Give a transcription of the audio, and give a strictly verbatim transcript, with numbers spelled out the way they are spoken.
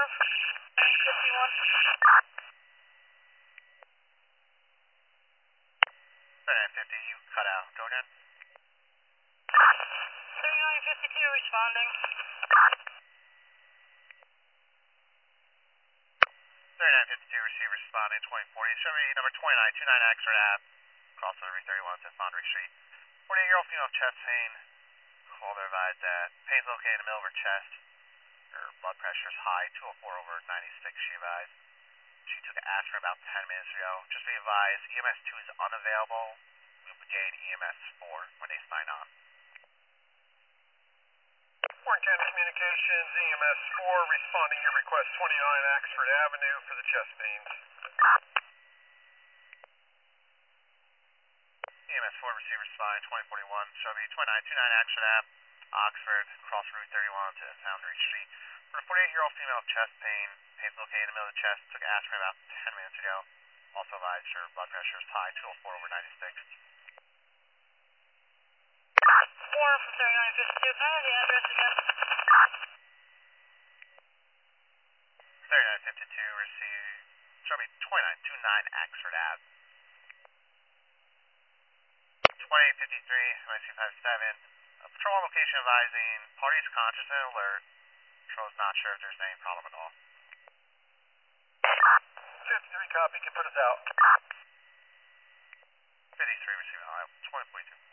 fifty-one. thirty-nine fifty, you cut out. Go again. thirty-nine fifty-two responding. thirty-nine fifty-two, receive responding, twenty forty. Show me number twenty-nine, two nine X, right app. Cross over Route thirty-one to Foundry Street. forty-eight-year-old female chest pain. Called her advised that pain's located in the middle of her chest. Her blood pressure is high, two oh four over ninety-six, she advised. She took aspirin about ten minutes ago. Just be advised, E M S two is unavailable. We will begin E M S four when they sign on. Warren County Communications, E M S four, responding your request twenty-nine Axford Avenue for the chest pains. E M S four, receive responding, twenty forty-one. Show me twenty-nine twenty-nine Axford Ave, Oxford, cross Route thirty-one to Foundry Street. For a forty-eight-year-old female chest pain, pain's located in the middle of the chest, took aspirin about ten minutes ago. Also advised her blood pressure is high, two oh four over ninety-six. four from thirty-nine fifty-two. Can I have the address again? thirty-nine fifty-two, receive, show me twenty-nine twenty-nine Axford Ave. twenty-eight fifty-three, M I C fifty-seven. A patrol on location advising parties conscious and alert. Patrol is not sure if there's any problem at all. fifty-three copy, can put us out. fifty-three, receive, uh, twenty forty-two.